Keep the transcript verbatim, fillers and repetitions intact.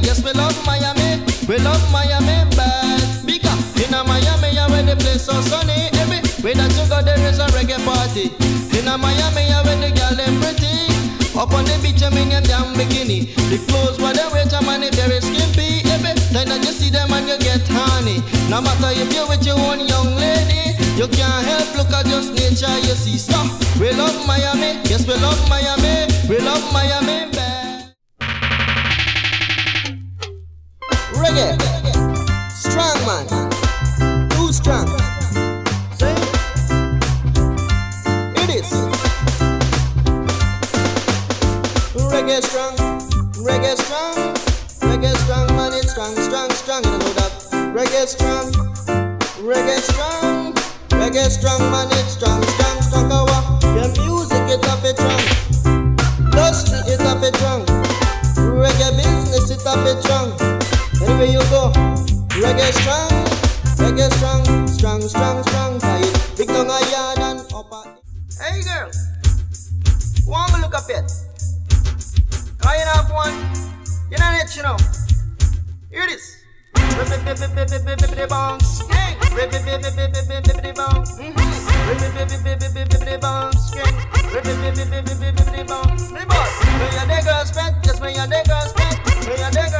yes we love Miami. We love Miami bad. Because in a Miami, where the place so sunny. Every way that you go, there is a reggae party. In a Miami, where the girl them pretty. Up on the beach, I'm in them damn bikini. The clothes where they wear, your money very skimpy. Every time that you see them and you get honey. No matter if you're with your own young lady, you can't help look at just nature you see. Stop. We love Miami, yes we love Miami. We love Miami bad. Reggae, strong man, too strong. See, it is. Reggae strong, reggae strong, reggae strong man, it's strong, strong, strong. You know that. Reggae strong, reggae strong, reggae strong man, it's strong, strong, strong. Kawa, your music it up it strong, industry it up it strong, reggae business it up it strong. Anywhere you go, reggae strong, reggae strong, strong, strong, strong. Tight, big down a yard and up a. Hey girl, want me look up it? I ain't have one. You know that, you know. Hear this. Ribbit bounce. Hey. Ribbit bounce. Ribbit bounce. Ribbit bounce. When you dig girls pet, just when you dig girls pet, when you dig